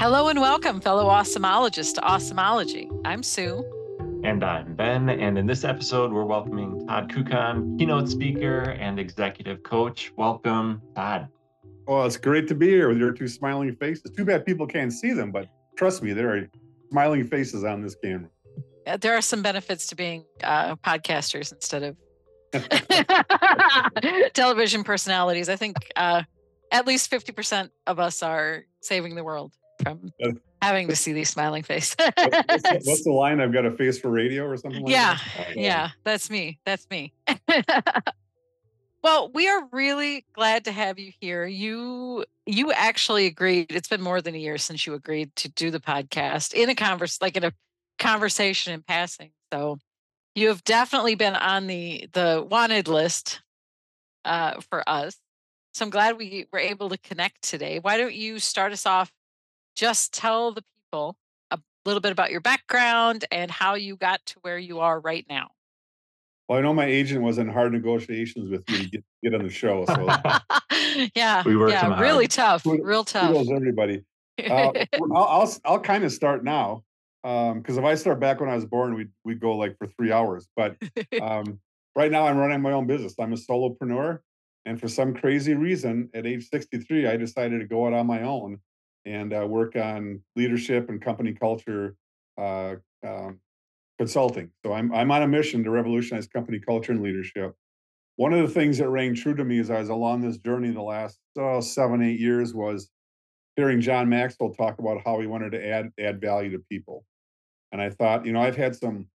Hello and welcome, fellow awesomeologists, to Awesomeology. I'm Sue. And I'm Ben, and in this episode, we're welcoming Todd Kukan, keynote speaker and executive coach. Welcome, Todd. Well, it's great to be here with your two smiling faces. Too bad people can't see them, but trust me, there are smiling faces on this camera. There are some benefits to being podcasters instead of television personalities. I think at least 50% of us are saving the world from having to see these smiling faces. What's the line? I've got a face for radio or something like that? Yeah, that's me. That's me. Well, we are really glad to have you here. You actually agreed. It's been more than a year since you agreed to do the podcast in a conversation in passing. So you have definitely been on the wanted list for us. So I'm glad we were able to connect today. Why don't you start us off? Just tell the people a little bit about your background and how you got to where you are right now. Well, I know my agent was in hard negotiations with you to get on the show. So yeah, we worked him really hard. tough, real tough. Kudos everybody. I'll kind of start now because if I start back when I was born, we'd go like for 3 hours. But right now, I'm running my own business. I'm a solopreneur, and for some crazy reason, at age 63, I decided to go out on my own and work on leadership and company culture consulting. So I'm on a mission to revolutionize company culture and leadership. One of the things that rang true to me as I was along this journey the last 7-8 years was hearing John Maxwell talk about how he wanted to add value to people. And I thought, I've had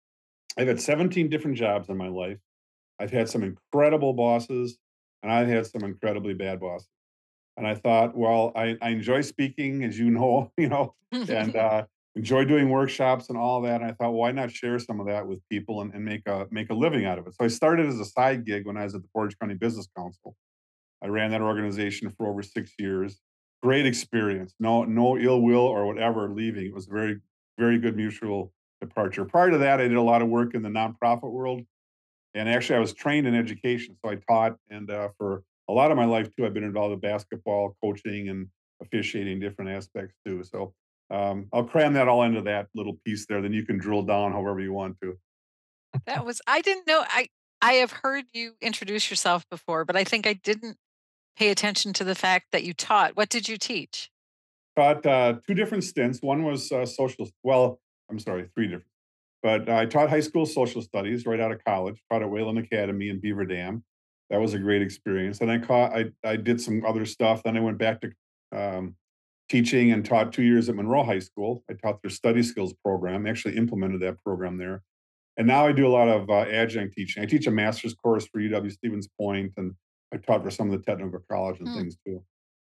17 different jobs in my life. I've had some incredible bosses, and I've had some incredibly bad bosses. And I thought, well, I enjoy speaking, as you know, and enjoy doing workshops and all that. And I thought, why not share some of that with people and make a living out of it? So I started as a side gig when I was at the Portage County Business Council. I ran that organization for over 6 years. Great experience. No ill will or whatever leaving. It was a very, very good mutual departure. Prior to that, I did a lot of work in the nonprofit world. And actually, I was trained in education. So I taught, and for a lot of my life, too, I've been involved with basketball, coaching, and officiating different aspects, too. So I'll cram that all into that little piece there. Then you can drill down however you want to. I didn't know. I have heard you introduce yourself before, but I think I didn't pay attention to the fact that you taught. What did you teach? Taught 2 different stints. One was three different. But I taught high school social studies right out of college, taught at Wayland Academy in Beaver Dam. That was a great experience. And I did some other stuff. Then I went back to teaching and taught 2 years at Monroe High School. I taught their study skills program, actually implemented that program there. And now I do a lot of adjunct teaching. I teach a master's course for UW Stevens Point, and I taught for some of the technical college and things too.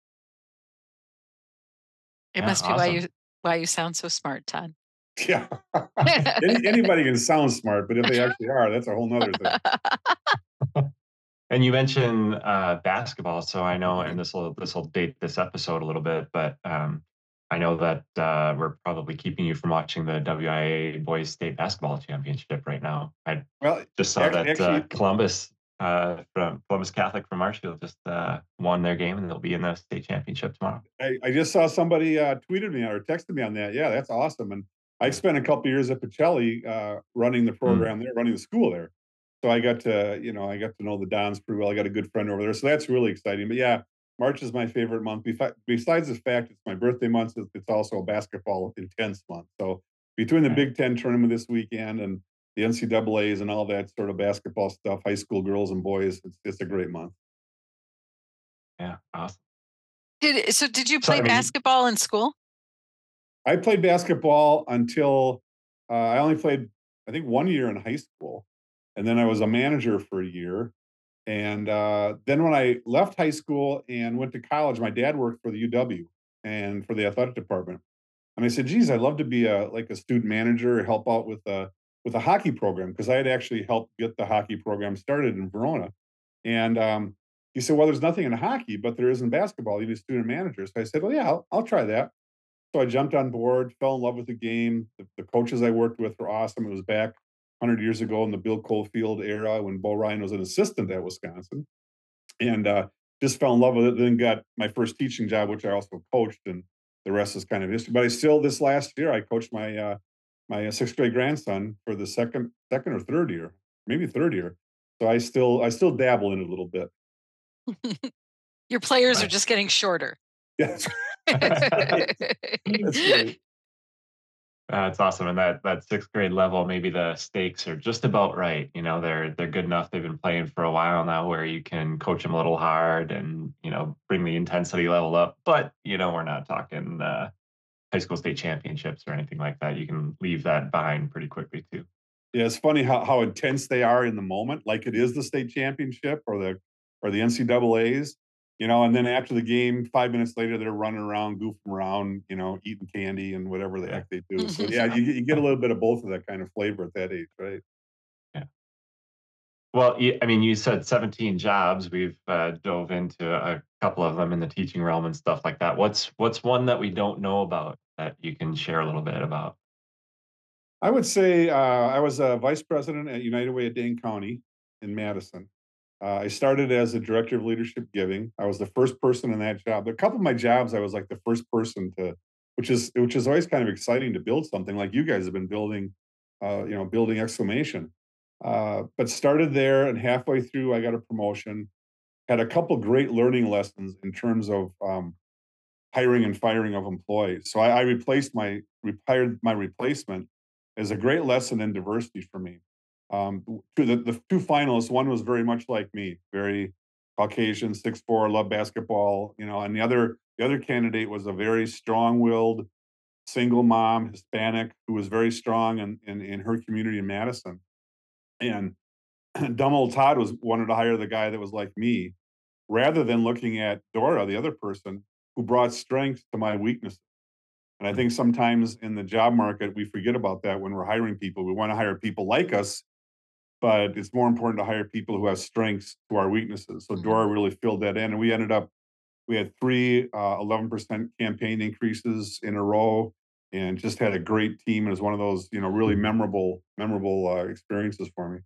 It must be awesome. why you sound so smart, Todd. Yeah. Anybody can sound smart, but if they actually are, that's a whole nother thing. And you mentioned basketball, so I know, and this will date this episode a little bit, but I know that we're probably keeping you from watching the WIA Boys State Basketball Championship right now. I just saw that Columbus from Columbus Catholic from Marshfield just won their game, and they'll be in the state championship tomorrow. I just saw somebody tweeted me or texted me on that. Yeah, that's awesome. And I spent a couple of years at Pacelli running the program there, running the school there. So I got to know the Dons pretty well. I got a good friend over there. So that's really exciting. But yeah, March is my favorite month. Besides the fact it's my birthday month, it's also a basketball intense month. So between the Big Ten tournament this weekend and the NCAAs and all that sort of basketball stuff, high school girls and boys, it's a great month. Yeah, awesome. Did you play basketball in school? I played basketball until I only played, I think, 1 year in high school. And then I was a manager for a year. And then when I left high school and went to college, my dad worked for the UW and for the athletic department. And I said, geez, I'd love to be a student manager, help out with a hockey program, because I had actually helped get the hockey program started in Verona. And he said, well, there's nothing in hockey, but there is in basketball. You need a student manager. So I said, well, yeah, I'll try that. So I jumped on board, fell in love with the game. The coaches I worked with were awesome. It was back 100 years ago in the Bill Cofield era when Bo Ryan was an assistant at Wisconsin. And just fell in love with it. Then got my first teaching job, which I also coached. And the rest is kind of history. But I still, this last year, I coached my sixth grade grandson for the second or third year, maybe third year. So I still dabble in it a little bit. Your players are Nice. just getting shorter. Yes, that's right. That's right. That's awesome. And that sixth grade level, maybe the stakes are just about right. You know, they're good enough. They've been playing for a while now, where you can coach them a little hard and bring the intensity level up. But we're not talking high school state championships or anything like that. You can leave that behind pretty quickly too. Yeah, it's funny how intense they are in the moment, like it is the state championship or the NCAA's, and then after the game, 5 minutes later, they're running around, goofing around, eating candy and whatever the Yeah. heck they do. So yeah, you get a little bit of both of that kind of flavor at that age, right? Yeah. Well, I mean, you said 17 jobs. We've dove into a couple of them in the teaching realm and stuff like that. What's one that we don't know about that you can share a little bit about? I would say I was a vice president at United Way of Dane County in Madison. I started as a director of leadership giving. I was the first person in that job. A couple of my jobs, I was like the first person to, which is always kind of exciting to build something like you guys have been building, building exclamation. But started there, and halfway through, I got a promotion. Had a couple great learning lessons in terms of hiring and firing of employees. So I rehired my replacement as a great lesson in diversity for me. The two finalists, one was very much like me, very Caucasian, 6'4", love basketball, and the other candidate was a very strong-willed single mom, Hispanic, who was very strong in her community in Madison. And dumb old Todd wanted to hire the guy that was like me, rather than looking at Dora, the other person, who brought strength to my weaknesses. And I think sometimes in the job market, we forget about that when we're hiring people. We want to hire people like us, but it's more important to hire people who have strengths to our weaknesses. So Dora really filled that in. And we had three 11% campaign increases in a row, and just had a great team. It was one of those, really memorable experiences for me.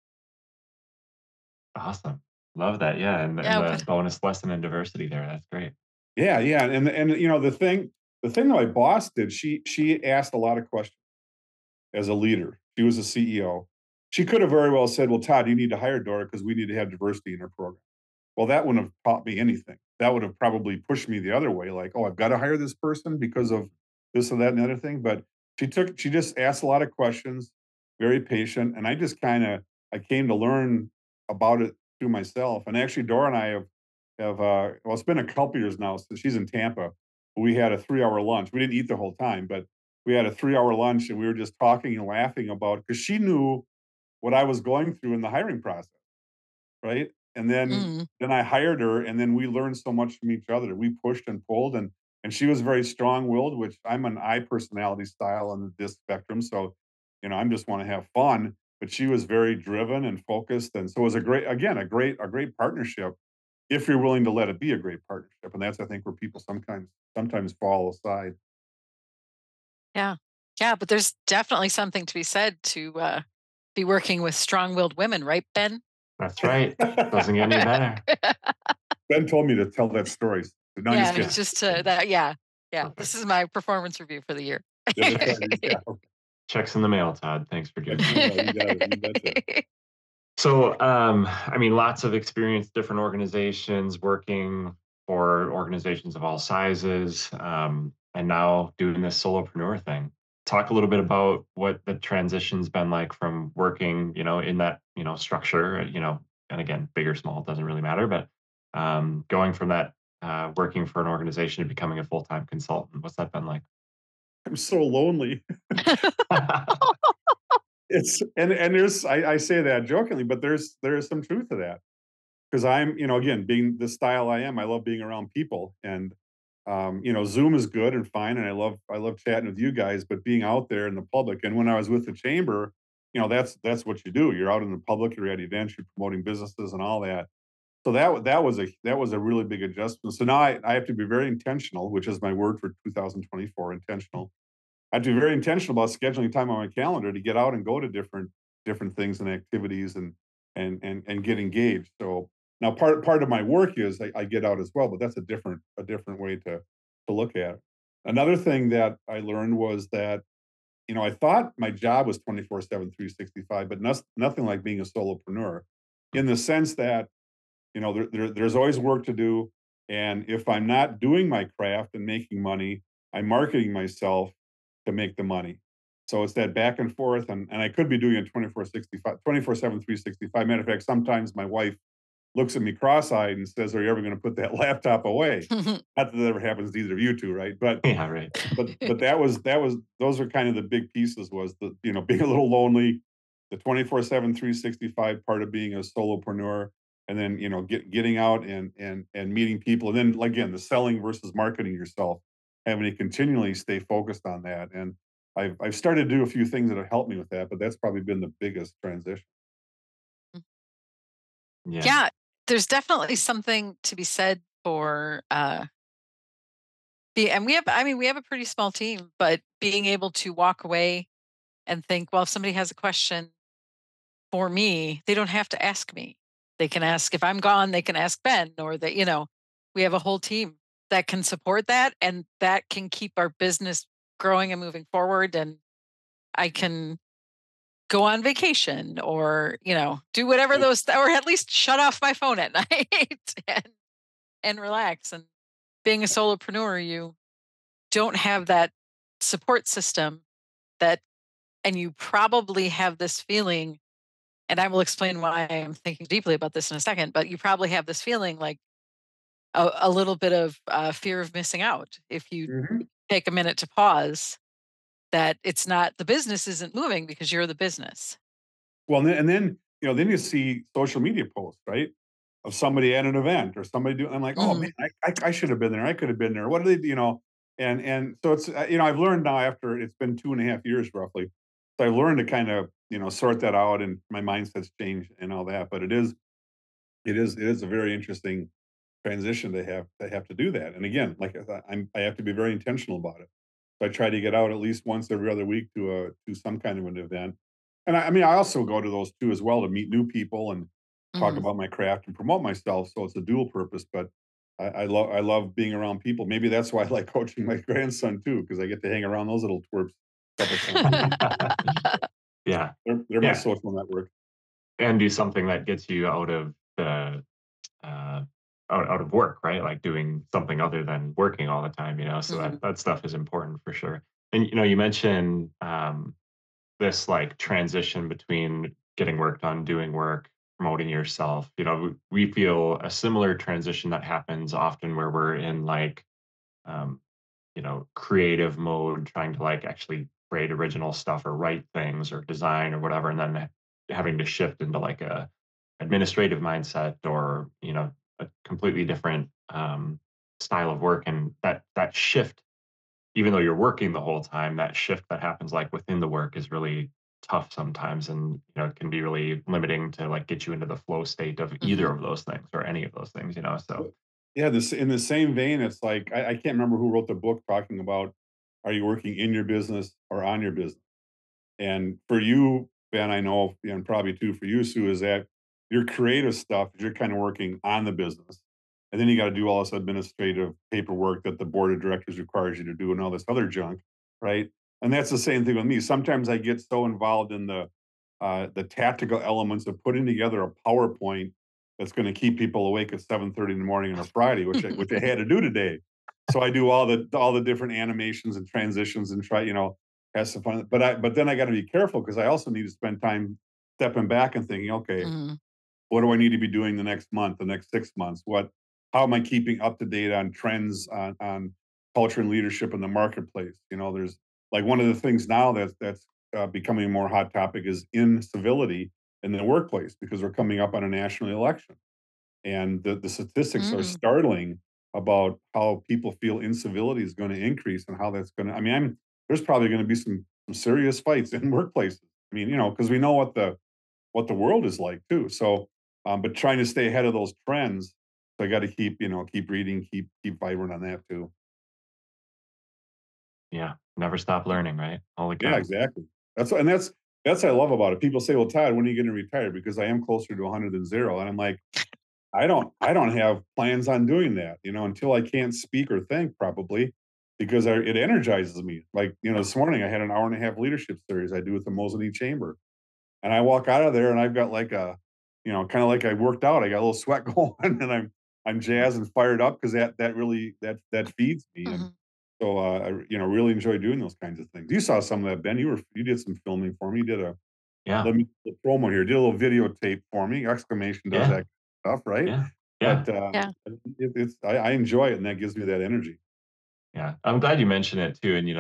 Awesome. Love that. Yeah. And Yeah, the but bonus lesson in diversity there. That's great. Yeah, yeah. And the thing that my boss did, she asked a lot of questions as a leader. She was a CEO. She could have very well said, "Well, Todd, you need to hire Dora because we need to have diversity in our program." Well, that wouldn't have taught me anything. That would have probably pushed me the other way, like, "Oh, I've got to hire this person because of this or that and the other thing." But she just asked a lot of questions, very patient, and I came to learn about it through myself. And actually, Dora and I have well, it's been a couple years now since she's in Tampa. We had a 3 hour lunch. We didn't eat the whole time, but we had a 3 hour lunch, and we were just talking and laughing about, because she knew what I was going through in the hiring process, right? And then mm, then I hired her, and then we learned so much from each other. We pushed and pulled, and she was very strong-willed, which I'm an I personality style on this spectrum. So, I'm just want to have fun, but she was very driven and focused, and so it was a great partnership if you're willing to let it be a great partnership. And that's, I think, where people sometimes fall aside. yeah, yeah. But there's definitely something to be said to be working with strong-willed women, right, Ben? That's right. Doesn't get any better. Ben told me to tell that story. No, I'm just Yeah, kidding. just that. Yeah, yeah. Perfect. This is my performance review for the year. Yeah, that's right. Yeah, okay. Checks in the mail, Todd. Thanks for doing that. You got it. You betcha. So, I mean, lots of experience, different organizations, working for organizations of all sizes, and now doing this solopreneur thing. Talk a little bit about what the transition's been like from working, in that, structure, and again, big or small, it doesn't really matter, but going from that, working for an organization to becoming a full-time consultant. What's that been like? I'm so lonely. It's and there's I say that jokingly, but there is some truth to that, because I'm, again, being the style I am, I love being around people. And Zoom is good and fine, and I love chatting with you guys, but being out there in the public, and when I was with the chamber, that's what you do. You're out in the public, you're at events, you're promoting businesses and all that. So that was a really big adjustment. So now I have to be very intentional, which is my word for 2024, intentional. I have to be very intentional about scheduling time on my calendar to get out and go to different things and activities, and get engaged. So now part of my work is I get out as well, but that's a different way to look at it. Another thing that I learned was that, I thought my job was 24/7, 365, but nothing like being a solopreneur in the sense that, there's always work to do. And if I'm not doing my craft and making money, I'm marketing myself to make the money. So it's that back and forth. And I could be doing it 24/65, 24/7, 365. Matter of fact, sometimes my wife looks at me cross-eyed and says, "Are you ever going to put that laptop away?" Not that that ever happens to either of you two, right? Yeah, right. But that was those are kind of the big pieces, was the, being a little lonely, the 24/7, 365 part of being a solopreneur, and then, getting out and meeting people. And then, again, the selling versus marketing yourself, having to continually stay focused on that. And I've started to do a few things that have helped me with that, but that's probably been the biggest transition. Yeah. Yeah, there's definitely something to be said for and we have a pretty small team, but being able to walk away and think, well, if somebody has a question for me, they don't have to ask me. They can ask, if I'm gone, they can ask Ben, or that, we have a whole team that can support that, and that can keep our business growing and moving forward. And I can go on vacation, or, do whatever or at least shut off my phone at night and relax. And being a solopreneur, you don't have that support system, that, and you probably have this feeling, and I will explain why I'm thinking deeply about this in a second, but you probably have this feeling like a little bit of fear of missing out if you Mhm. take a minute to pause, that it's not, the business isn't moving because you're the business. Well, and then, then you see social media posts, right? Of somebody at an event or somebody doing, I'm like, oh Mhm. man, I should have been there. I could have been there. What do they, and so it's, I've learned now, after it's been 2.5 years roughly. So I've learned to kind of, sort that out, and my mindset's changed and all that. But it is a very interesting transition to have to do that. And again, like I have to be very intentional about it. So I try to get out at least once every other week to some kind of an event. And I mean, I also go to those too as well, to meet new people and talk Mhm. about my craft and promote myself. So it's a dual purpose. But I love being around people. Maybe that's why I like coaching my grandson too, because I get to hang around those little twerps a couple times a week. Yeah. They're my Yeah. social network. And do something that gets you out of the uh, out of work, right? Like doing something other than working all the time, so Mhm. that stuff is important for sure. And you mentioned this like transition between getting work done, doing work, promoting yourself. We feel a similar transition that happens often where we're in like um, creative mode, trying to like actually create original stuff or write things or design or whatever, and then having to shift into like a administrative mindset, or a completely different style of work. And that shift, even though you're working the whole time, that shift that happens like within the work is really tough sometimes, and it can be really limiting to like get you into the flow state of either Mhm. of those things or any of those things. So Yeah, this in the same vein, it's like I can't remember who wrote the book talking about, are you working in your business or on your business? And for you, Ben, I know, and probably too for you, Sue, is that your creative stuff, you're kind of working on the business. And then you got to do all this administrative paperwork that the board of directors requires you to do and all this other junk, right? And that's the same thing with me. Sometimes I get so involved in the tactical elements of putting together a PowerPoint that's going to keep people awake at 7:30 in the morning on a Friday, which I had to do today. So I do all the different animations and transitions and try, has some fun. But then I got to be careful, because I also need to spend time stepping back and thinking, okay, Mhm. what do I need to be doing the next month, the next 6 months? How am I keeping up to date on trends on culture and leadership in the marketplace? There's like one of the things now that's becoming a more hot topic is incivility in the workplace, because we're coming up on a national election, and the statistics are Mm. startling about how people feel incivility is going to increase, and how that's going to. I mean, there's probably going to be some serious fights in workplaces. I mean, because we know what the world is like too. So, but trying to stay ahead of those trends, so I got to keep reading, keep vibrant on that too. yeah, never stop learning, right? Holy Yeah, cow. exactly. That's what I love about it. People say, "Well, Todd, when are you going to retire?" Because I am closer to 100 than zero, and I'm like, I don't have plans on doing that, until I can't speak or think, probably. because it energizes me. Like, this morning I had an hour and a half leadership series I do with the Moseley Chamber. And I walk out of there and I've got like kind of like I worked out. I got a little sweat going and I'm jazzed and fired up because that really that feeds me. And Mhm. so I really enjoy doing those kinds of things. You saw some of that, Ben. You did some filming for me. You did a Yeah. let me do a promo here. Did a little videotape for me. Exclamation does Yeah. that stuff, right? Yeah. Yeah. But Yeah. I enjoy it and that gives me that energy. Yeah, I'm glad you mentioned it too. And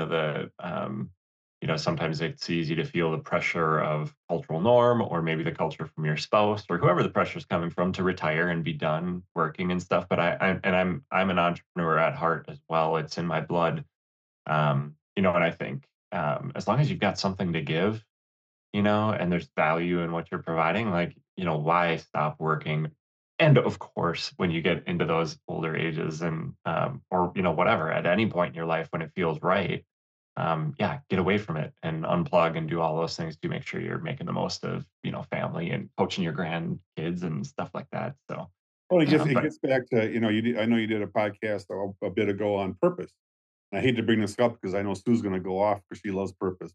sometimes it's easy to feel the pressure of cultural norm, or maybe the culture from your spouse, or whoever the pressure is coming from, to retire and be done working and stuff. But I'm an entrepreneur at heart as well. It's in my blood. And I think as long as you've got something to give, and there's value in what you're providing, like, why stop working? And of course, when you get into those older ages and, or, whatever, at any point in your life when it feels right, yeah, get away from it and unplug and do all those things to make sure you're making the most of, family and coaching your grandkids and stuff like that. So, Well, it but gets back to, I know you did a podcast a bit ago on purpose. And I hate to bring this up because I know Sue's going to go off because she loves purpose,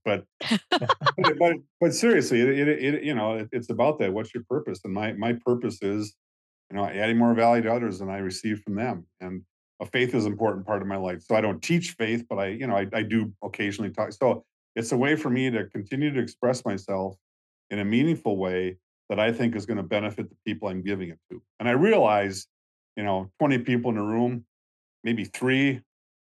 but seriously, it's about that. What's your purpose? And my purpose is, adding more value to others than I receive from them. And faith is an important part of my life. So I don't teach faith, but I do occasionally talk. So it's a way for me to continue to express myself in a meaningful way that I think is going to benefit the people I'm giving it to. And I realize, 20 people in a room, maybe three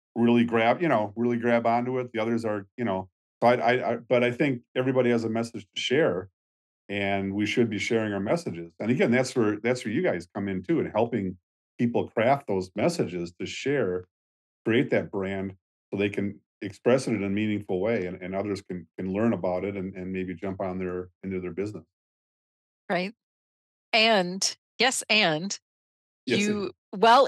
really grab onto it. The others are, so but I think everybody has a message to share and we should be sharing our messages. And again, that's where you guys come in too, and helping people craft those messages to share, create that brand so they can express it in a meaningful way, and others can learn about it and maybe jump on their into their business. Right. And yes, and Yes, you, well,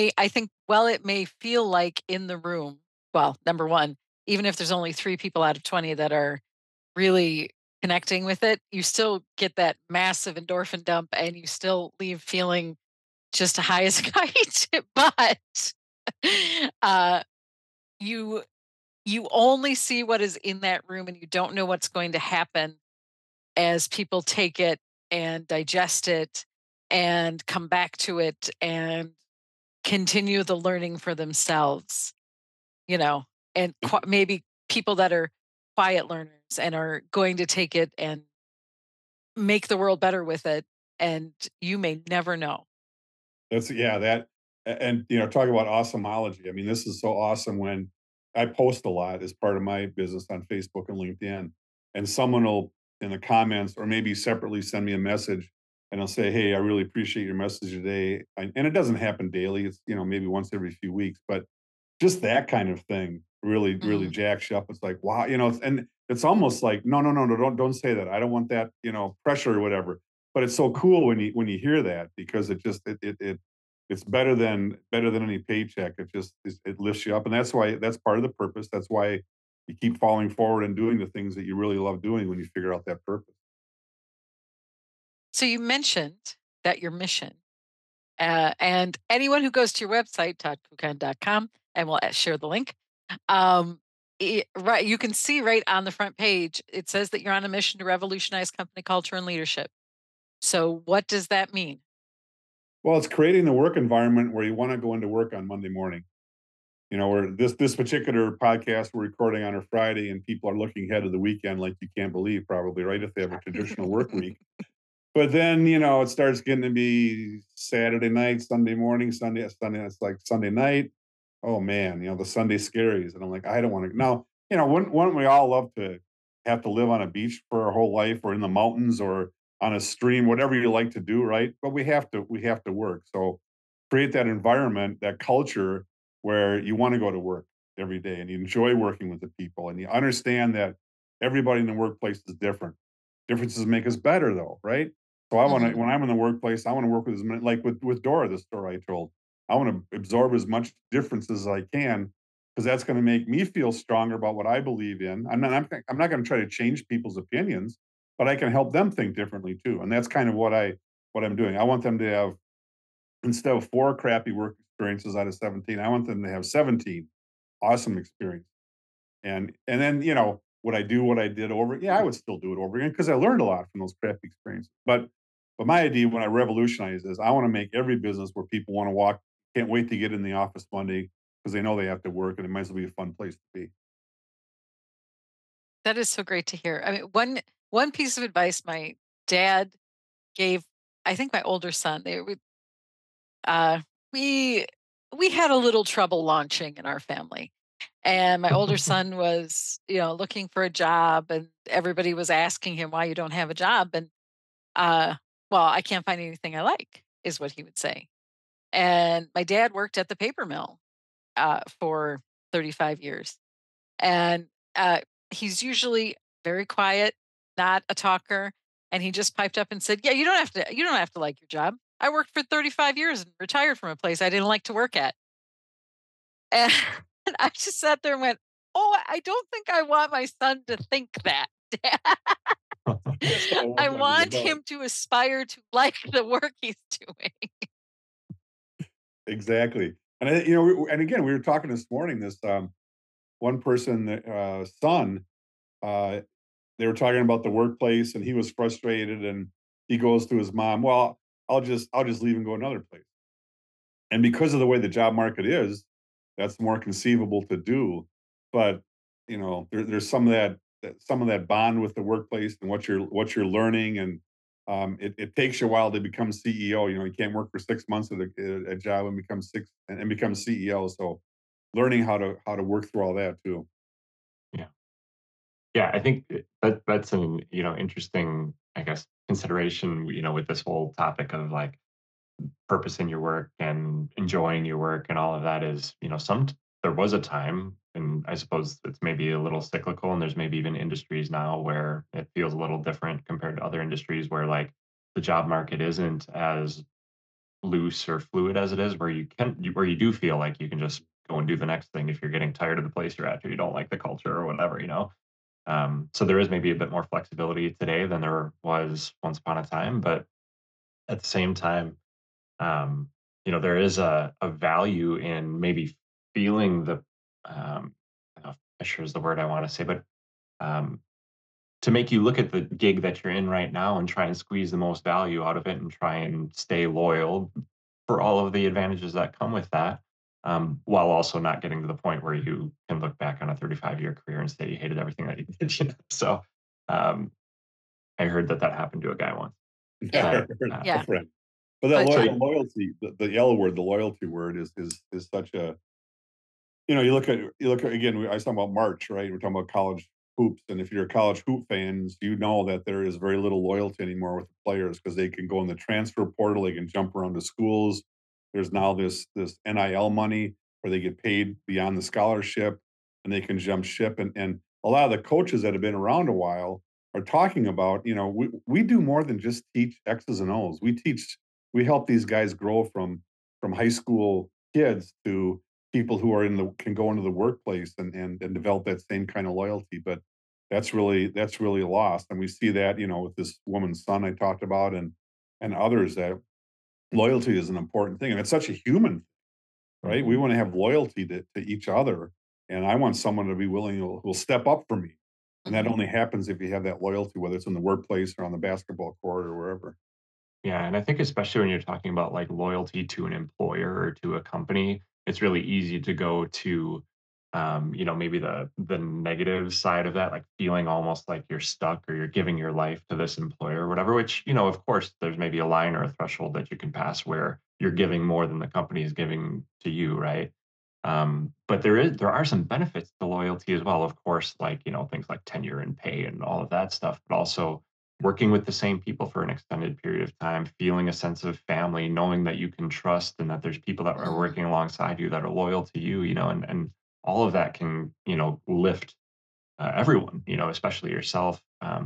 it may feel like in the room, well, number one, even if there's only 3 people out of 20 that are really connecting with it, you still get that massive endorphin dump and you still leave feeling just high as a kite. But uh, you you only see what is in that room and you don't know what's going to happen as people take it and digest it and come back to it and continue the learning for themselves, you know, and maybe people that are quiet learners and are going to take it and make the world better with it. And you may never know. that's yeah, that and talk about awesomeology. I mean, this is so awesome when I post a lot as part of my business on Facebook and LinkedIn, and someone will in the comments or maybe separately send me a message and they'll say, "Hey, I really appreciate your message today." And it doesn't happen daily. It's maybe once every few weeks, but just that kind of thing really Mhm. jacks you up. It's like, wow, and it's almost like, no, no, no, no, don't say that. I don't want that, pressure or whatever. But it's so cool when you hear that because it just it's better than any paycheck. It lifts you up, and that's part of the purpose. That's why you keep falling forward and doing the things that you really love doing when you figure out that purpose. So you mentioned that your mission, and anyone who goes to your website, toddkukan.com, and we'll share the link. Um, right, you can see right on the front page, it says that you're on a mission to revolutionize company culture and leadership. So what does that mean? Well, it's creating the work environment where you want to go into work on Monday morning. Where this particular podcast we're recording on a Friday, and people are looking ahead to the weekend like you can't believe, probably, right? If they have a traditional work week. But then, it starts getting to be Saturday night, Sunday morning, Sunday. It's like Sunday night. Oh man, the Sunday scaries. And I'm like, I don't want to. Now, wouldn't we all love to have to live on a beach for our whole life or in the mountains or on a stream, whatever you like to do, right? But we have to work. So create that environment, that culture where you want to go to work every day and you enjoy working with the people and you understand that everybody in the workplace is different. Differences make us better though, right? So I want to, Mhm. when I'm in the workplace, I want to work with as many, like with Dora, the story I told. I want to absorb as much differences as I can because that's going to make me feel stronger about what I believe in. I'm not going to try to change people's opinions, but I can help them think differently too. And that's kind of what I'm doing. I want them to have, instead of 4 crappy work experiences out of 17, I want them to have 17 awesome experience. And then, would I do what I did over? Yeah, I would still do it over again because I learned a lot from those crappy experiences. But my idea when I revolutionized is I want to make every business where people want to walk, can't wait to get in the office Monday because they know they have to work and it might as well be a fun place to be. That is so great to hear. I mean, one piece of advice my dad gave, I think my older son, uh, we we had a little trouble launching in our family. And my older son was, looking for a job, and everybody was asking him why you don't have a job. And uh, well, I can't find anything I like, is what he would say. And my dad worked at the paper mill for 35 years. And uh, he's usually very quiet, not a talker. And he just piped up and said, "Yeah, you don't have to like your job. I worked for 35 years and retired from a place I didn't like to work at." And, and I just sat there and went, "Oh, I don't think I want my son to think that, Dad. That's not I what life is want about. him to aspire to like the work he's doing." Exactly. And again, we were talking this morning. This one person, son, uh, they were talking about the workplace, and he was frustrated, and he goes to his mom, "Well, I'll just leave and go another place." And because of the way the job market is, that's more conceivable to do. But there's some of that bond with the workplace and what you're learning, and it takes you a while to become CEO. You can't work for 6 months at a job and become CEO. So learning how to work through all that too. Yeah. Yeah, I think that's an, interesting, I guess, consideration, with this whole topic of like purpose in your work and enjoying your work and all of that is, there was a time, and I suppose it's maybe a little cyclical, and there's maybe even industries now where it feels a little different compared to other industries where like the job market isn't as loose or fluid as it is, where where you do feel like you can just go and do the next thing if you're getting tired of the place you're at or you don't like the culture or whatever. So there is maybe a bit more flexibility today than there was once upon a time, but at the same time, um, there is a value in maybe feeling I don't know if sure is the word I want to say, but um, to make you look at the gig that you're in right now and try and squeeze the most value out of it and try and stay loyal for all of the advantages that come with that, while also not getting to the point where you can look back on a 35-year career and say you hated everything that you did. So um, I heard that happened to a guy once. Yeah, That yeah. Friend. But that But so the loyalty, the L word, the loyalty word is such a, you look at again, I was talking about March, right? We're talking about college hoops. And if you're a college hoop fans, you know that there is very little loyalty anymore with the players because they can go in the transfer portal, they can jump around to schools. There's now this NIL money where they get paid beyond the scholarship and they can jump ship. And a lot of the coaches that have been around a while are talking about, we do more than just teach X's and O's. We help these guys grow from high school kids to people who can go into the workplace and develop that same kind of loyalty. But that's really lost. And we see that, with this woman's son I talked about, and others, that loyalty is an important thing. And it's such a human thing, right? We mhm. want to have loyalty to each other. And I want someone to be willing who'll step up for me. And that mhm. only happens if you have that loyalty, whether it's in the workplace or on the basketball court or wherever. Yeah, and I think especially when you're talking about like loyalty to an employer or to a company, it's really easy to go to, maybe the negative side of that, like feeling almost like you're stuck or you're giving your life to this employer or whatever. Which, of course, there's maybe a line or a threshold that you can pass where you're giving more than the company is giving to you, right? But there are some benefits to loyalty as well, of course, like things like tenure and pay and all of that stuff, but also working with the same people for an extended period of time, feeling a sense of family, knowing that you can trust and that there's people that are Mhm. working alongside you that are loyal to you, and all of that can, lift everyone, especially yourself.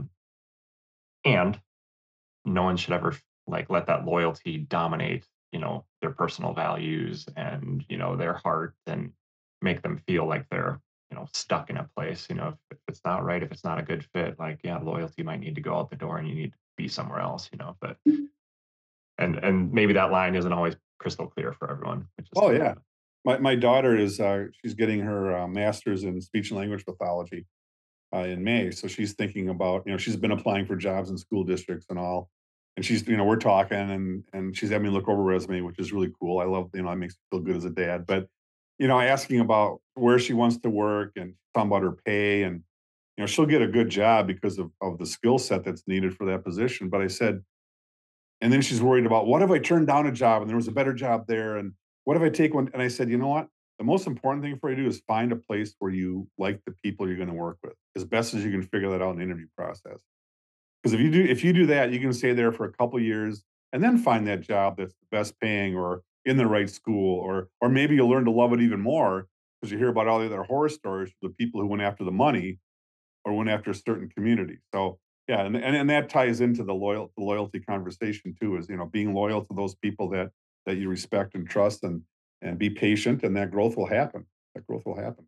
And no one should ever like let that loyalty dominate, their personal values and, their heart and make them feel like they're, stuck in a place. If it's not right, if it's not a good fit, like, yeah, loyalty might need to go out the door and you need to be somewhere else, but and maybe that line isn't always crystal clear for everyone, which is Oh fine. yeah. My daughter is she's getting her master's in speech and language pathology in May. So she's thinking about, she's been applying for jobs in school districts and all. And she's, we're talking and she's having me look over her resume, which is really cool. I love, it makes me feel good as a dad. But, asking about where she wants to work and talking about her pay and, she'll get a good job because of the skill set that's needed for that position. But I said, and then she's worried about what if I turned down a job and there was a better job there? And what if I take one? And I said, you know what? The most important thing for you to do is find a place where you like the people you're going to work with as best as you can figure that out in the interview process. Because if you do that, you can stay there for a couple of years and then find that job that's the best paying or in the right school, or maybe you'll learn to love it even more because you hear about all the other horror stories of the people who went after the money or went after a certain community. So yeah, and that ties into the loyalty conversation too, is being loyal to those people that you respect and trust and be patient, and that growth will happen. That growth will happen.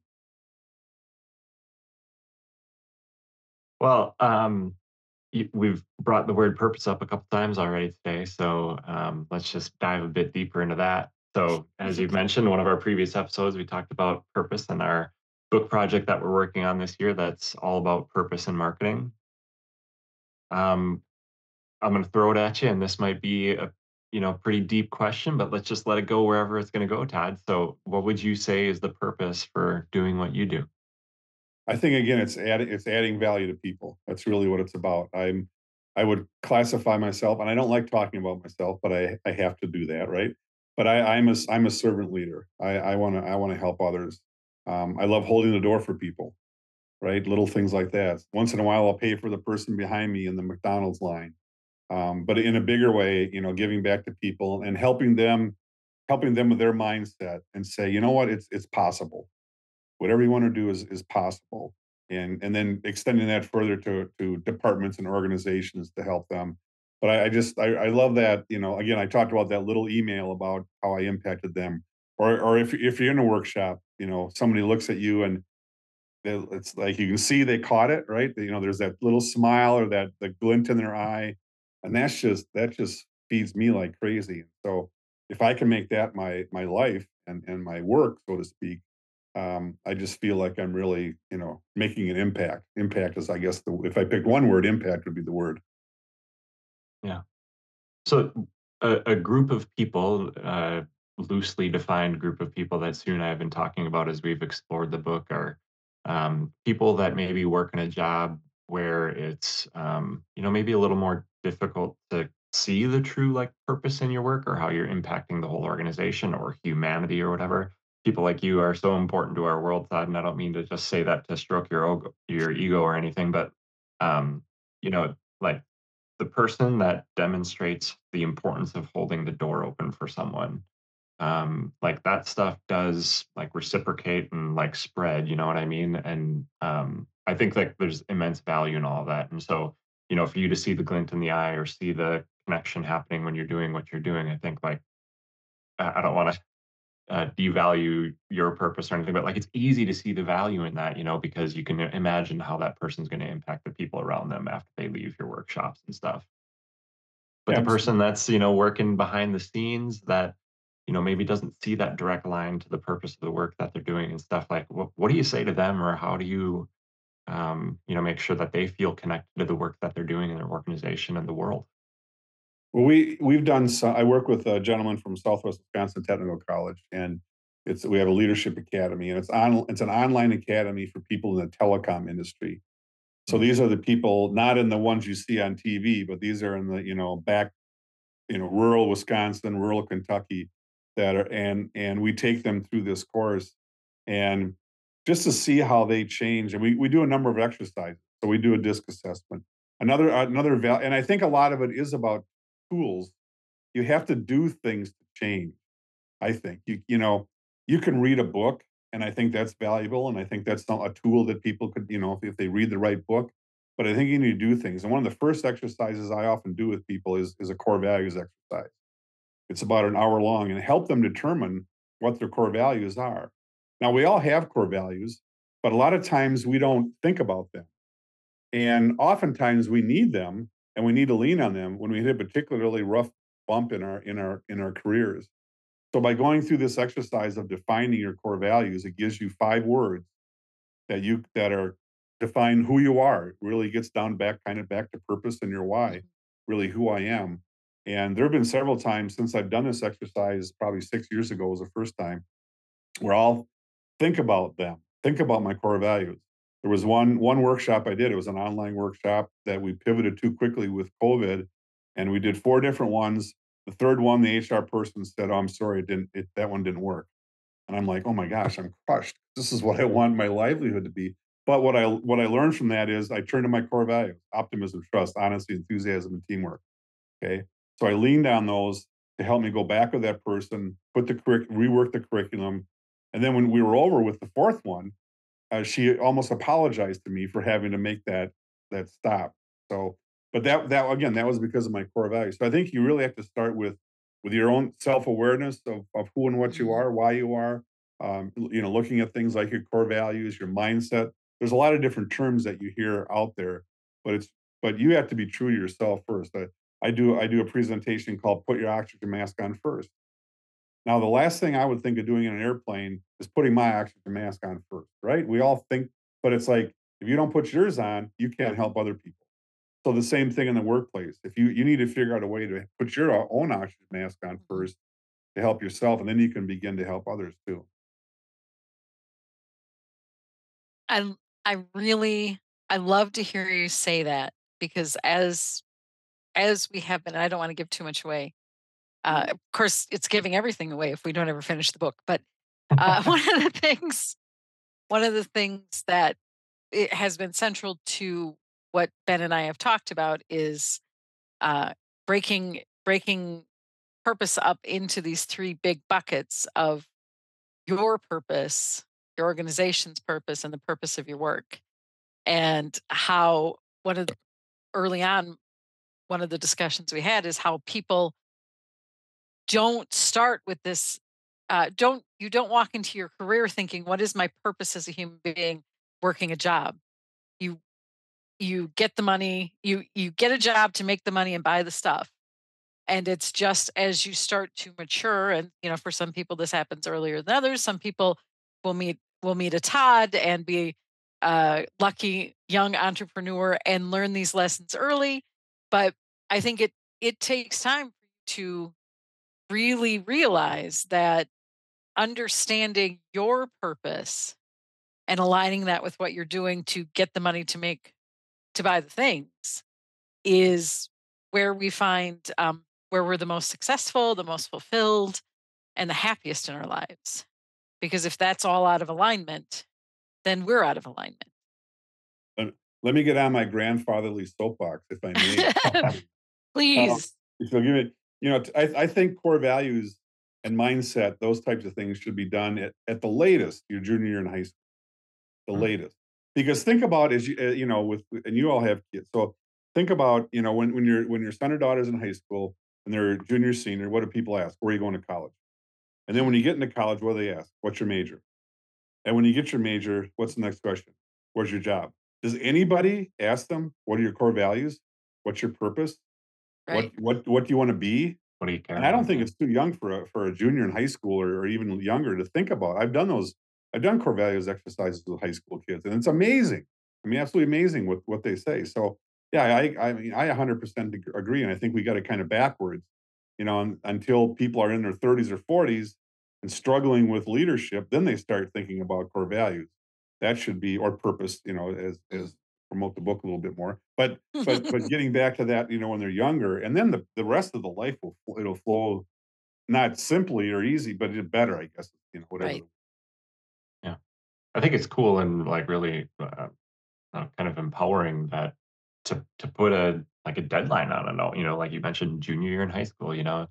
Well, we've brought the word purpose up a couple times already today, so let's just dive a bit deeper into that. So, as you've mentioned, one of our previous episodes, we talked about purpose and our book project that we're working on this year. That's all about purpose and marketing. Um, I'm going to throw it at you, and this might be a pretty deep question, but let's just let it go wherever it's going to go, Todd. So, what would you say is the purpose for doing what you do? I think again, it's adding value to people. That's really what it's about. I would classify myself, and I don't like talking about myself, but I have to do that, right? But I'm a servant leader. I wanna help others. I love holding the door for people, right? Little things like that. Once in a while, I'll pay for the person behind me in the McDonald's line. But in a bigger way, giving back to people and helping them with their mindset and say, you know what, it's possible. Whatever you want to do is possible. And then extending that further to departments and organizations to help them. But I love that, again, I talked about that little email about how I impacted them. Or if you're in a workshop, somebody looks at you and it's like you can see they caught it, right? There's that little smile or that the glint in their eye, and that just feeds me like crazy. So if I can make that my life and my work, so to speak, I just feel like I'm really, making an impact. Impact is, I guess, if I picked one word, impact would be the word. Yeah. So, a group of people, loosely defined group of people that Sue and I have been talking about as we've explored the book are people that maybe work in a job where it's, maybe a little more difficult to see the true like purpose in your work or how you're impacting the whole organization or humanity or whatever. People like you are so important to our world, Todd, and I don't mean to just say that to stroke your ego or anything, but um, like the person that demonstrates the importance of holding the door open for someone, like that stuff does like reciprocate and like spread, you know what I mean? And I think like there's immense value in all of that. And so, for you to see the glint in the eye or see the connection happening when you're doing what you're doing, I think like I don't want to devalue your purpose or anything, but like it's easy to see the value in that, because you can imagine how that person's going to impact the people around them after they leave your workshops and stuff. But the Absolutely. person that's, working behind the scenes that, maybe doesn't see that direct line to the purpose of the work that they're doing and stuff, like what do you say to them, or how do you, make sure that they feel connected to the work that they're doing in their organization and the world? Well, we've done so. I work with a gentleman from Southwest Wisconsin Technical College, and we have a leadership academy, and it's an online academy for people in the telecom industry. So Mm. these are the people not in the ones you see on TV, but these are in the back rural Wisconsin, rural Kentucky that are and we take them through this course and just to see how they change. And we do a number of exercises. So we do a disc assessment. And I think a lot of it is about tools. You have to do things to change. I think you can read a book, and I think that's valuable, and I think that's a tool that people could, if they read the right book. But I think you need to do things. And one of the first exercises I often do with people is a core values exercise. It's about an hour long and help them determine what their core values are. Now we all have core values, but a lot of times we don't think about them. And oftentimes we need them and we need to lean on them when we hit a particularly rough bump in our careers. So by going through this exercise of defining your core values, it gives you 5 words that are define who you are. It really gets down back to purpose and your why, Mhm. really who I am. And there have been several times since I've done this exercise, probably 6 years ago was the first time, where I'll think about them, think about my core values. There was one workshop I did. It was an online workshop that we pivoted too quickly with COVID, and we did 4 different ones. The third one, the HR person said, "Oh, I'm sorry, that one didn't work." And I'm like, "Oh my gosh, I'm crushed. This is what I want my livelihood to be." But what I learned from that is I turned to my core values: optimism, trust, honesty, enthusiasm, and teamwork. Okay. So I leaned on those to help me go back with that person, rework the curriculum. And then when we were over with the fourth one, she almost apologized to me for having to make that stop. So, but that again, that was because of my core values. So I think you really have to start with your own self awareness of who and what you Mhm. are, why you are. Looking at things like your core values, your mindset. There's a lot of different terms that you hear out there, but but you have to be true to yourself first. I do a presentation called "Put Your Oxygen Mask On First." Now, the last thing I would think of doing in an airplane is putting my oxygen mask on first, right? We all think, but it's like if you don't put yours on, you can't help other people. So the same thing in the workplace. If you need to figure out a way to put your own oxygen mask on Mhm. first to help yourself, and then you can begin to help others too. I I really I love to hear you say that because as we have been, I don't want to give too much away. Of course, it's giving everything away if we don't ever finish the book. But one of the things that it has been central to what Ben and I have talked about is uh, breaking purpose up into these three big buckets of your purpose, your organization's purpose, and the purpose of your work. And how one of the early on, one of the discussions we had is how people don't start with this. Don't walk into your career thinking, "What is my purpose as a human being working a job?" You you get the money, you get a job to make the money and buy the stuff. And it's just as you start to mature, and for some people this happens earlier than others. Some people will meet a Todd and be a lucky young entrepreneur and learn these lessons early. But I think it takes time to really realize that understanding your purpose and aligning that with what you're doing to get the money to buy the things is where we find where we're the most successful, the most fulfilled, and the happiest in our lives. Because if that's all out of alignment, then we're out of alignment. Let, let me get on my grandfatherly soapbox, if I may. Um, Please. if you'll give it, I think core values and mindset, those types of things should be done at the latest your junior year in high school, the Mm. latest. Because think about as and you all have kids, so think about when your son or daughter's in high school and they're junior senior, what do people ask? Where are you going to college? And then when Mhm. you get into college, what do they ask? What's your major? And when you get your major, what's the next question? Where's your job? Does anybody ask them what are your core values? What's your purpose? Right. What do you want to be? What do you care And I don't about? think Yeah. it's too young for a junior in high school or even younger to think about. I've done those. I've done core values exercises with high school kids, and it's amazing. I mean, absolutely amazing what they say. So yeah, I mean, I 100% agree, and I think we got it kind of backwards, until people are in their 30s or 40s and struggling with leadership, then they start thinking about core values. That should be or purpose, as promote the book a little bit more. But getting back to that, when they're younger, and then the rest of the life it'll flow not simply or easy, but it better, I guess, whatever. Right. Yeah. I think it's cool and like really kind of empowering that to put a deadline on it all. Like you mentioned, junior year in high school.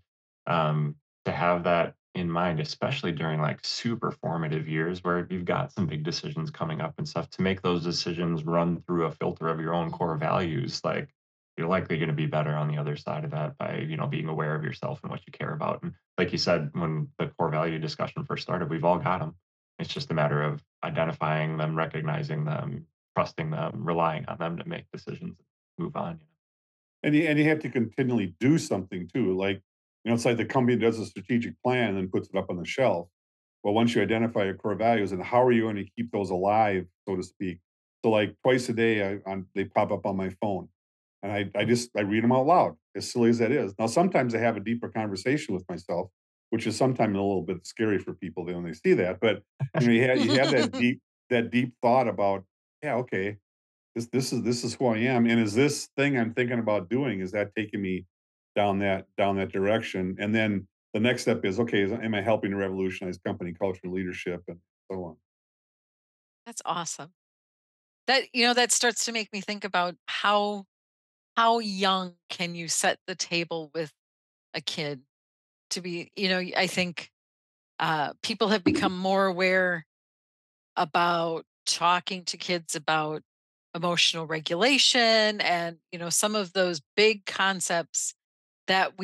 Um, to have that in mind, especially during like super formative years where you've got some big decisions coming up and stuff. To make those decisions run through a filter of your own core Mhm. values, like you're likely going to be better on the other side of that by being aware of yourself and what you care about. And like you said, when the core value discussion first started, we've all got them. It's just a matter of identifying them, recognizing them, trusting them, relying on them to make decisions, move on. And you have to continually do something too. Like It's like the company does a strategic plan and then puts it up on the shelf. Well, once you identify your core values, and how are you going to keep those alive, so to speak? So, like twice a day, they pop up on my phone, and I read them out loud, as silly as that is. Now, sometimes I have a deeper conversation with myself, which is sometimes a little bit scary for people when they see that. But you have that deep thought about, yeah, okay, this is who I am, and is this thing I'm thinking about doing, is that taking me down that direction? And then the next step is, okay, am I helping to revolutionize company culture, leadership, and so on? That's awesome. That starts to make me think about how young can you set the table with a kid to be, I think people have become more aware about talking to kids about emotional regulation and some of those big concepts that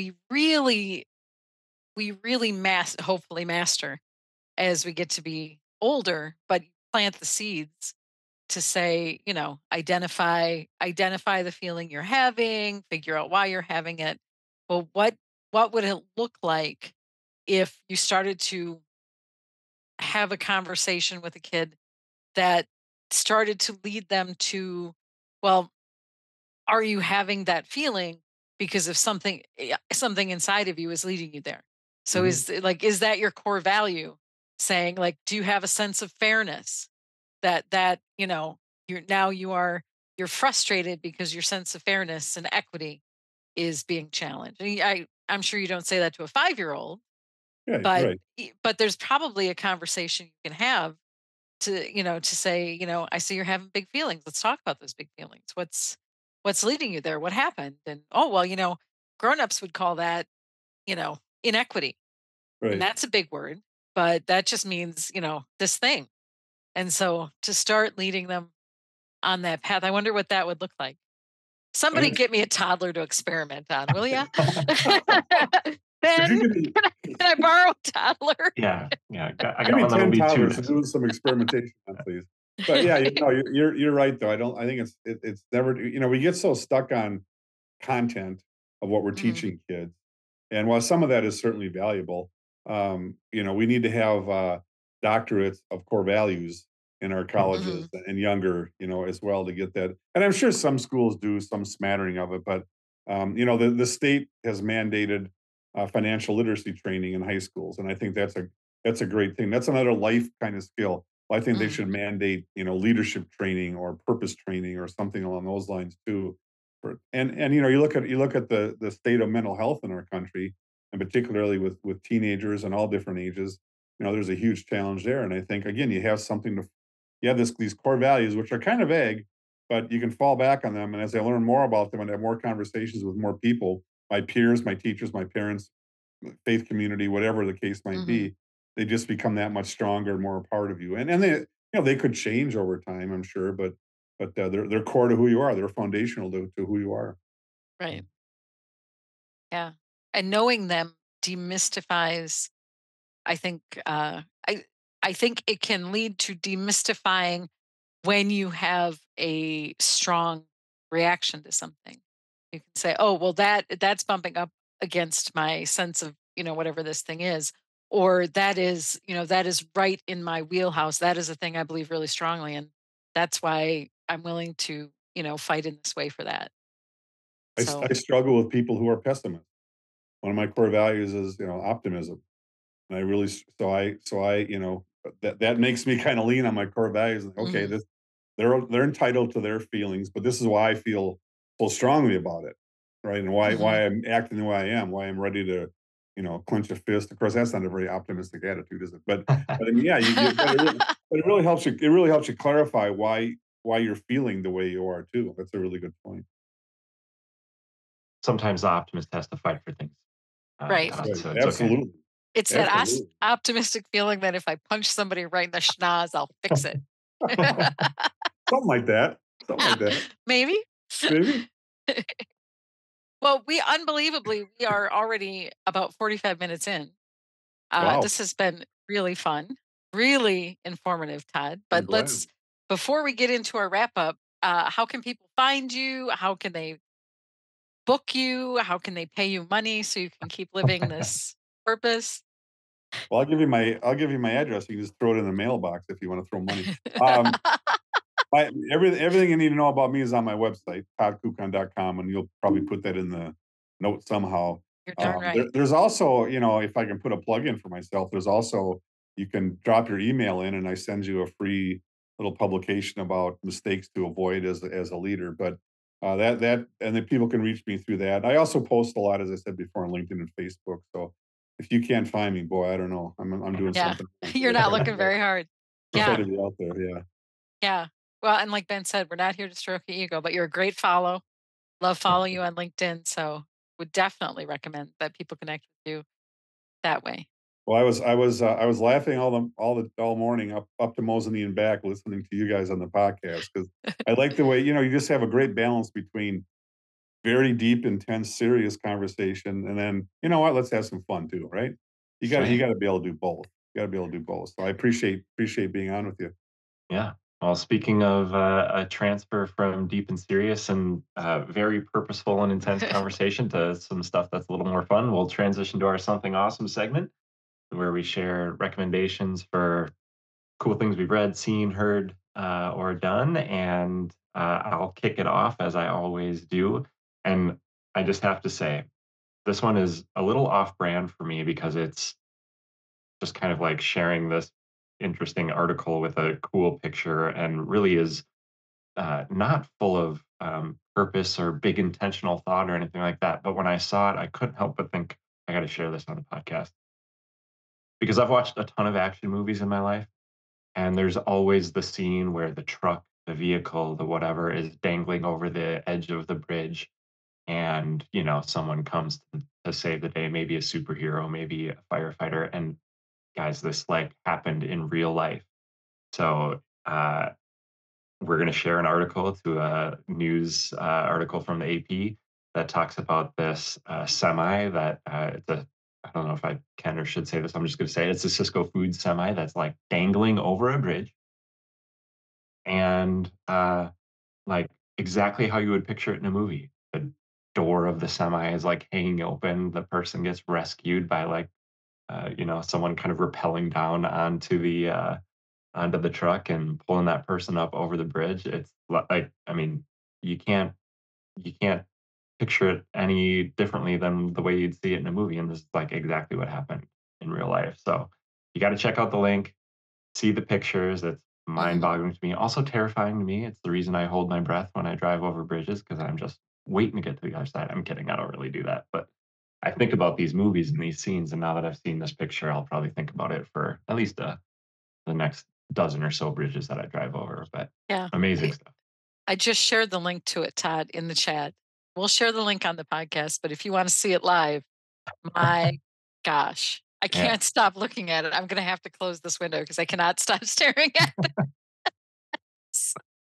we really hopefully master as we get to be older, but plant the seeds to say, identify the feeling you're having, figure out why you're having it. Well, what would it look like if you started to have a conversation with a kid that started to lead them to, well, are you having that feeling because of something inside of you is leading you there? So Mhm. is that your core value, saying, like, do you have a sense of fairness, that you're frustrated because your sense of fairness and equity is being challenged? I'm sure you don't say that to a 5-year-old, Yeah, but right. there's probably a conversation you can have to say, I see you're having big feelings. Let's talk about those big feelings. What's leading you there? What happened? And, oh, well, grown-ups would call that, inequity. And Right. that's a big word, but that just means, this thing. And so to start leading them on that path, I wonder what that would look like. And Somebody it's get me a toddler to experiment on, will ya? if you Ben, give me can I borrow a toddler? Yeah, yeah. I give got me one that'll 10 be two toddlers to next. do some experimentation on, please. But yeah, you're right though. I think it's never, we get so stuck on content of what we're Mhm, teaching kids. And while some of that is certainly valuable, we need to have doctorates of core values in our mhm, colleges and younger, as well, to get that. And I'm sure some schools do some smattering of it, but the state has mandated financial literacy training in high schools, and I think that's a great thing. That's another life kind of skill. Well, I think they mhm, should mandate, leadership training or purpose training or something along those lines too. And you look at the state of mental health in our country, and particularly with teenagers and all different ages. There's a huge challenge there, and I think, again, you have these core values, which are kind of vague, but you can fall back on them. And as I learn more about them and have more conversations with more people, my peers, my teachers, my parents, faith community, whatever the case might mhm. be, they just become that much stronger and more a part of you. And they could change over time, I'm sure, but they're core to who you are. They're foundational to who you are. Right. Yeah. And knowing them demystifies, I think, I think it can lead to demystifying when you have a strong reaction to something. You can say, "Oh, well, that's bumping up against my sense of, whatever this thing is." Or that is right in my wheelhouse. That is a thing I believe really strongly in. That's why I'm willing to, fight in this way for that. I So, struggle with people who are pessimists. One of my core values is, optimism. And I really, so I, that makes me kind of lean on my core values. Okay, mhm, they're entitled to their feelings, but this is why I feel so strongly about it, right? And why mhm. why I'm acting the way I am, why I'm ready to, clench a fist. Of course, that's not a very optimistic attitude, is it? But I mean, yeah, but it really helps you. It really helps you clarify why you're feeling the way you are too. That's a really good point. Sometimes the optimist has to fight for things, Right. Todd. Right. So it's okay. Absolutely. It's that Absolutely. optimistic feeling that if I punch somebody right in the schnoz, I'll fix it. Something like that. Something like that. Maybe. Maybe. Well, we are already about 45 minutes in. Wow. This has been really fun, really informative, Todd. I'm But glad. before we get into our wrap up, how can people find you? How can they book you? How can they pay you money so you can keep living this purpose? Well, I'll give you my address. You can just throw it in the mailbox if you want to throw money. Um, everything you need to know about me is on my website, toddkukan.com, and you'll probably put that in the note somehow. You're darn There, right. there's also, if I can put a plug in for myself, there's also you can drop your email in, and I send you a free little publication about mistakes to avoid as a leader. But and then people can reach me through that. I also post a lot, as I said before, on LinkedIn and Facebook. So if you can't find me, boy, I don't know. I'm doing Yeah. something wrong. You're not looking very hard. I try Yeah. to be out there. Yeah. Yeah. Well, and like Ben said, we're not here to stroke your ego, but you're a great follow. Love following you on LinkedIn. So would definitely recommend that people connect with you that way. Well, I was laughing all morning up to Mosinee and back listening to you guys on the podcast because I like the way you just have a great balance between very deep, intense, serious conversation, and then you know what? Let's have some fun too, right? You Sweet. got to be able to do both. You got to be able to do both. So I appreciate being on with you. Yeah. Well, speaking of a transfer from deep and serious and very purposeful and intense conversation to some stuff that's a little more fun, we'll transition to our Something Awesome segment where we share recommendations for cool things we've read, seen, heard, or done. And I'll kick it off as I always do. And I just have to say, this one is a little off brand for me because it's just kind of like sharing this interesting article with a cool picture and really is not full of purpose or big intentional thought or anything like that. But when I saw it, I couldn't help but think, I got to share this on the podcast because I've watched a ton of action movies in my life. And there's always the scene where the truck, the vehicle, the whatever is dangling over the edge of the bridge. And, someone comes to save the day, maybe a superhero, maybe a firefighter. And guys, this like happened in real life. So we're going to share an article to a news article from the AP that talks about this semi that I don't know if I can or should say this. I'm just going to say it. It's a Cisco Foods semi that's like dangling over a bridge and like exactly how you would picture it in a movie. The door of the semi is like hanging open. The person gets rescued by like someone kind of rappelling down onto the truck and pulling that person up over the bridge. It's like I mean, you can't you can't picture it any differently than the way you'd see it in a movie, and this is like exactly what happened in real life. So you got to check out the link, see the pictures. It's Mhm. mind-boggling to me, also terrifying to me. It's the reason I hold my breath when I drive over bridges because I'm just waiting to get to the other side. I'm kidding, I don't really do that, but I think about these movies and these scenes, and now that I've seen this picture, I'll probably think about it for at least the next dozen or so bridges that I drive over. But Yeah. amazing I stuff. I just shared the link to it, Todd, in the chat. We'll share the link on the podcast, but if you want to see it live, my gosh, I Yeah, can't stop looking at it. I'm going to have to close this window because I cannot stop staring at this.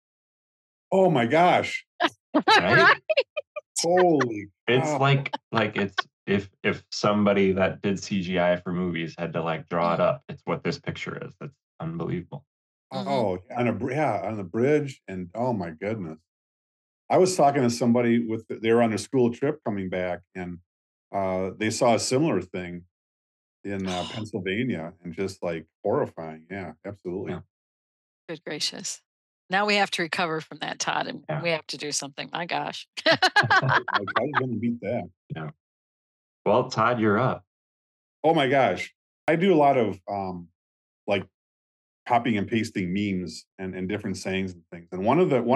Oh my gosh! right. Right? Holy It's cow! like it's if somebody that did CGI for movies had to like draw it Mm, up, it's what this picture is. It's unbelievable. mhm. Oh, on the bridge, and oh my goodness. I was talking to somebody they were on a school trip coming back, and they saw a similar thing in Pennsylvania, and just like horrifying. Yeah, absolutely. Yeah, Good gracious. Now we have to recover from that, Todd, and yeah, we have to do something. My gosh. Like, how you gonna beat that? yeah. Well, Todd, you're up. Oh my gosh. I do a lot of like copying and pasting memes and different sayings and things. And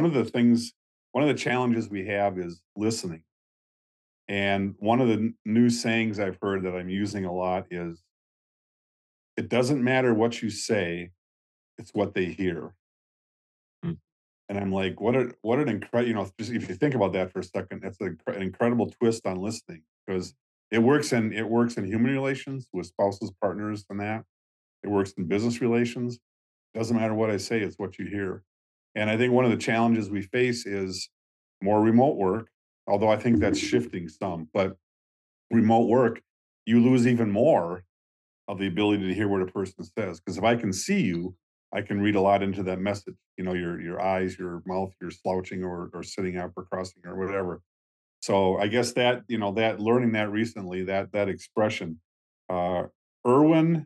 one of the challenges we have is listening. And one of the new sayings I've heard that I'm using a lot is it doesn't matter what you say, it's what they hear. Mm, And I'm like, what an incredible, just if you think about that for a second, that's an incredible twist on listening because it works in human relations with spouses, partners, and that. It works in business relations. Doesn't matter what I say, it's what you hear. And I think one of the challenges we face is more remote work, although I think that's shifting some. But remote work, you lose even more of the ability to hear what a person says. Because if I can see you, I can read a lot into that message. Your eyes, your mouth, you're slouching or sitting up or crossing or whatever. So I guess that, that learning that recently, that expression, Erwin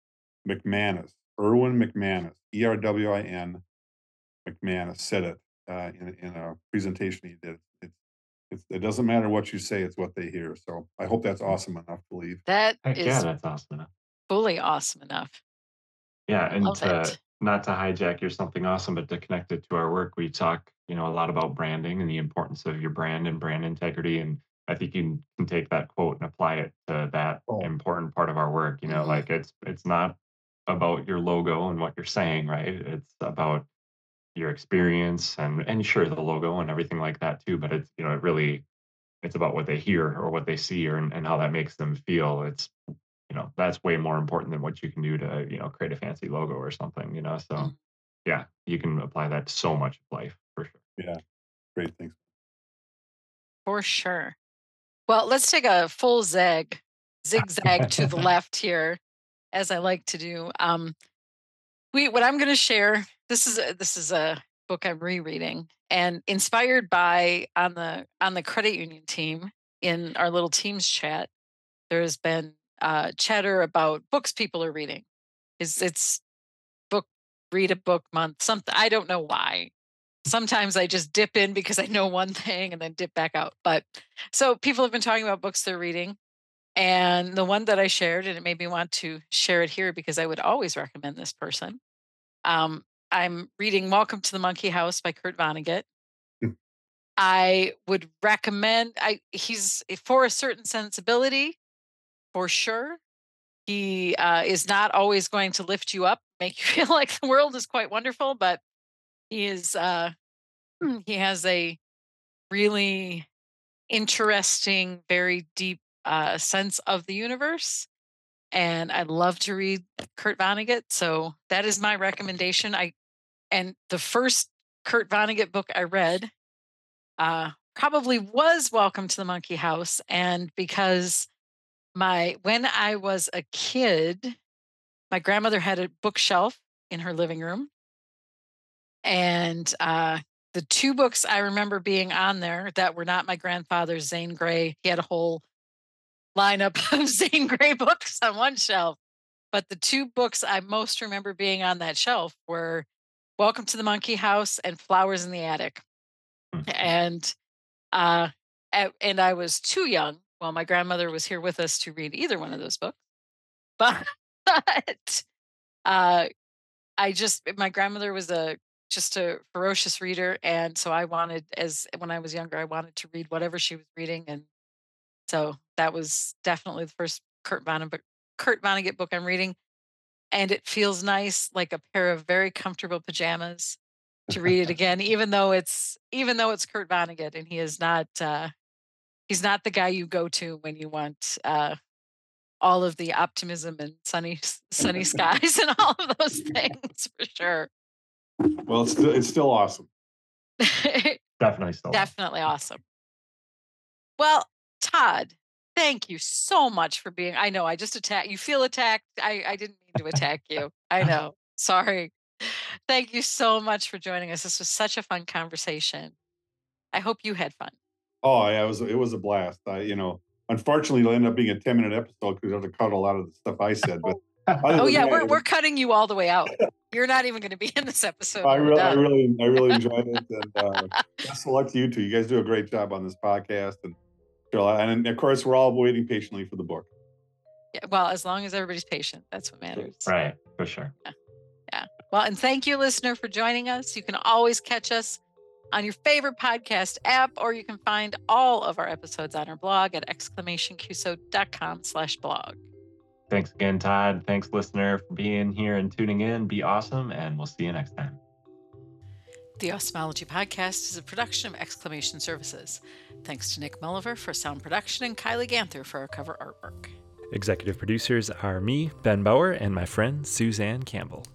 McManus, ERWIN McManus said it in a presentation he did. It doesn't matter what you say; it's what they hear. So I hope that's awesome enough to leave. That Heck yeah, is that's awesome enough. fully awesome enough. Yeah, and Love it. not to hijack your something awesome, but to connect it to our work, we talk, a lot about branding and the importance of your brand and brand integrity. And I think you can take that quote and apply it to that Oh, important part of our work. Mhm. Like it's not about your logo and what you're saying, right? It's about your experience and sure the logo and everything like that too. But it's it really it's about what they hear or what they see and how that makes them feel. It's that's way more important than what you can do to, create a fancy logo or something. So Mhm. yeah, you can apply that to so much of life for sure. yeah, great things. For sure. Well, let's take a full zigzag to the left here, as I like to do. What I'm going to share. This is a book I'm rereading and inspired by on the credit union team in our little Teams chat. There has been chatter about books people are reading. It's book read a book month. Something I don't know why. Sometimes I just dip in because I know one thing and then dip back out. But so people have been talking about books they're reading. And the one that I shared, and it made me want to share it here because I would always recommend this person. Um, I'm reading Welcome to the Monkey House by Kurt Vonnegut. I would recommend he's for a certain sensibility, for sure. He is not always going to lift you up, make you feel like the world is quite wonderful, but he is he has a really interesting, very deep sense of the universe. And I love to read Kurt Vonnegut, so that is my recommendation. And the first Kurt Vonnegut book I read probably was Welcome to the Monkey House, and because when I was a kid, my grandmother had a bookshelf in her living room, and the two books I remember being on there that were not my grandfather's, Zane Grey. He had a whole lineup of Zane Grey books on one shelf. But the two books I most remember being on that shelf were Welcome to the Monkey House and Flowers in the Attic. And uh, and I was too young. Well, my grandmother was here with us to read either one of those books. But uh, my grandmother was just a ferocious reader, and so I wanted, as when I was younger, I wanted to read whatever she was reading, and so that was definitely the first Kurt Vonnegut book I'm reading, and it feels nice, like a pair of very comfortable pajamas, to read it again, even though it's Kurt Vonnegut, and he's not the guy you go to when you want all of the optimism and sunny skies and all of those things for sure. Well, it's still awesome. Definitely still. Definitely awesome. Well, Todd, thank you so much for being. I know I just attacked. You feel attacked. I didn't mean to attack you. I know. Sorry. Thank you so much for joining us. This was such a fun conversation. I hope you had fun. Oh yeah, it was a blast. Unfortunately, it'll end up being a 10-minute episode because I have to cut a lot of the stuff I said. But other Oh than yeah, that, we're cutting you all the way out. You're not even going to be in this episode. I when we're really done. enjoyed it, and best of luck to you two. You guys do a great job on this podcast, and of course, we're all waiting patiently for the book. Yeah, well, as long as everybody's patient, that's what matters. Right, for sure. Yeah. Well, and thank you, listener, for joining us. You can always catch us on your favorite podcast app, or you can find all of our episodes on our blog at exclamationqso.com/blog. Thanks again, Todd. Thanks, listener, for being here and tuning in. Be awesome, and we'll see you next time. The Awesomology Podcast is a production of Exclamation Services. Thanks to Nick Mulliver for sound production and Kylie Ganther for our cover artwork. Executive producers are me, Ben Bauer, and my friend Suzanne Campbell.